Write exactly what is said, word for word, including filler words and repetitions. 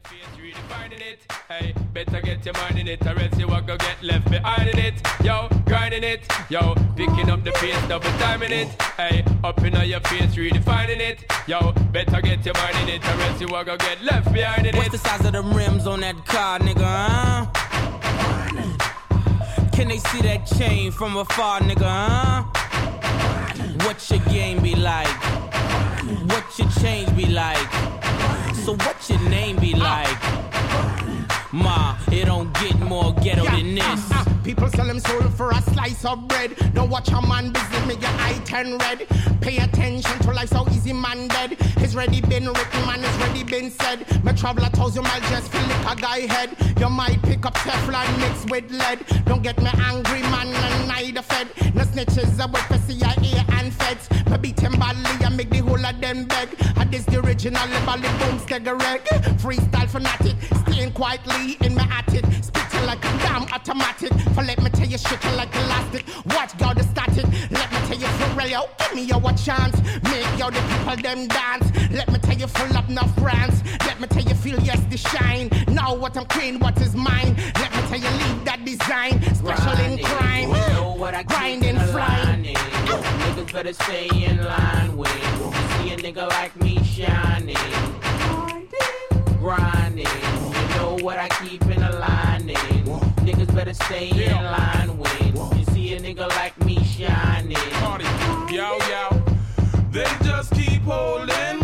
face, really finding it. Hey, better get your mind in it, or else you are gonna get left behind in it. Yo, grinding it, yo, picking up the pace, double timing it. Hey, up in your face, really finding it. Yo, better get your mind in it, or else you are gonna get left behind in it. What's the size of the rims on that car, nigga, huh? Can they see that chain from afar, nigga, huh? What your game be like? What your change be like? So what your name be like? Ma, it don't get more ghetto yeah, than this. Uh, uh, people sell them soul for a slice of bread. Don't watch a man business, make your eye turn red. Pay attention to life, so easy man dead. It's already been written, man, it's already been said. Me travel a thousand miles just feel like a guy head. You might pick up Teflon mixed with lead. Don't get me angry, man, and neither fed. No snitches are with the C I A and feds. Me beat him badly and make the whole of them beg. And this the original level, boom, stagger reg. Freestyle fanatic, staying quietly in my attic. Spitting like a damn automatic. For let me tell you, shaking like elastic. Watch God the static. Let me tell you for real, yo, give me your chance. Make yo the people them dance. Let me tell you full up enough brands. Let me tell you feel yes the shine. Now what I'm clean, what is mine. Let me tell you leave that design. Special grinding, in crime. You know what I grinding, flying. Niggas better stay in line with. You see a nigga like me shining. Grinding. You know what I keep in the lining. Niggas better stay yeah. in line with. You see a nigga like me shining. Party. Yo, yo. They just keep holding